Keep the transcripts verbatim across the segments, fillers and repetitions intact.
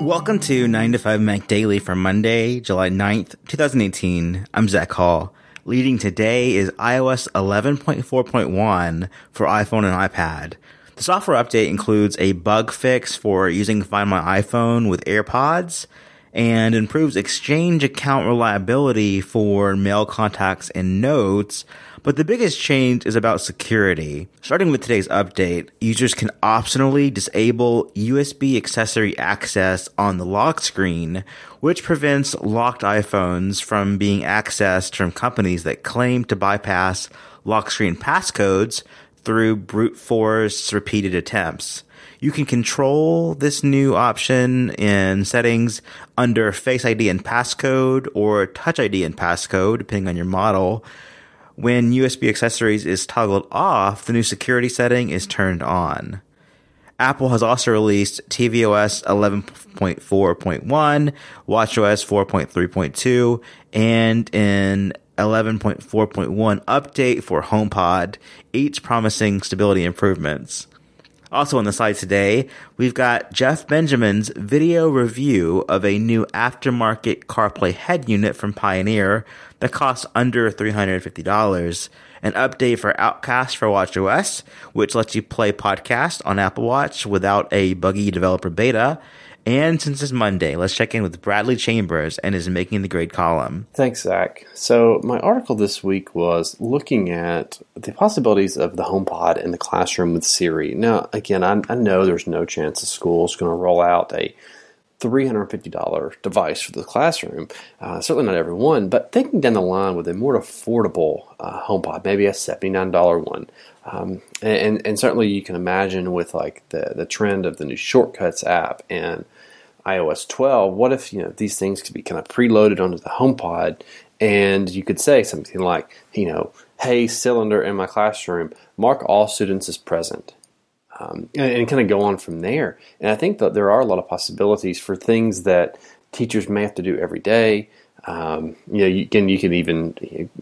Welcome to nine to five Mac Daily for Monday, July ninth, twenty eighteen. I'm Zach Hall. Leading today is i O S eleven point four point one for iPhone and iPad. The software update includes a bug fix for using Find My iPhone with AirPods and improves Exchange account reliability for mail contacts and notes. But the biggest change is about security. Starting with today's update, users can optionally disable U S B accessory access on the lock screen, which prevents locked iPhones from being accessed from companies that claim to bypass lock screen passcodes through brute force repeated attempts. You can control this new option in settings under Face I D and passcode or Touch I D and passcode, depending on your model. When U S B accessories is toggled off, the new security setting is turned on. Apple has also released tvOS eleven point four point one, watchOS four point three point two, and an eleven point four point one update for HomePod, each promising stability improvements. Also on the site today, we've got Jeff Benjamin's video review of a new aftermarket CarPlay head unit from Pioneer that costs under three hundred fifty dollars, an update for Outcast for watchOS, which lets you play podcasts on Apple Watch without a buggy developer beta. And since it's Monday, let's check in with Bradley Chambers and his Making the Grade column. Thanks, Zach. So my article this week was looking at the possibilities of the HomePod in the classroom with Siri. Now, again, I, I know there's no chance the school is going to roll out a three hundred fifty dollars device for the classroom. Uh, certainly not every one, but thinking down the line with a more affordable uh, HomePod, maybe a seventy-nine dollars one. Um, and, and certainly you can imagine with like the, the trend of the new Shortcuts app and i O S twelve, what if, you know, these things could be kind of preloaded onto the HomePod and you could say something like, you know, hey, Cylinder in my classroom, mark all students as present. Um, and, and kind of go on from there. And I think that there are a lot of possibilities for things that teachers may have to do every day. Um, you know, you can you can even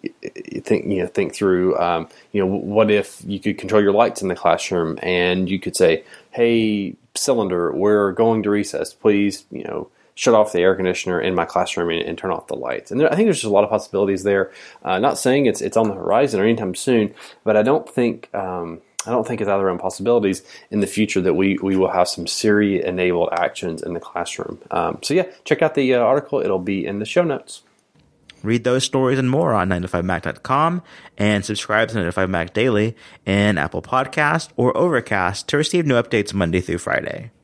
you think you know think through. Um, you know, what if you could control your lights in the classroom and you could say, "Hey, Cylinder, we're going to recess. Please, you know, shut off the air conditioner in my classroom and, and turn off the lights." And there, I think there's just a lot of possibilities there. Uh, not saying it's it's on the horizon or anytime soon, but I don't think. Um, I don't think it's out of the realm of possibilities in the future that we, we will have some Siri-enabled actions in the classroom. Um, so yeah, check out the uh, article. It'll be in the show notes. Read those stories and more on nine to five mac dot com and subscribe to nine to five Mac Daily in Apple Podcast or Overcast to receive new updates Monday through Friday.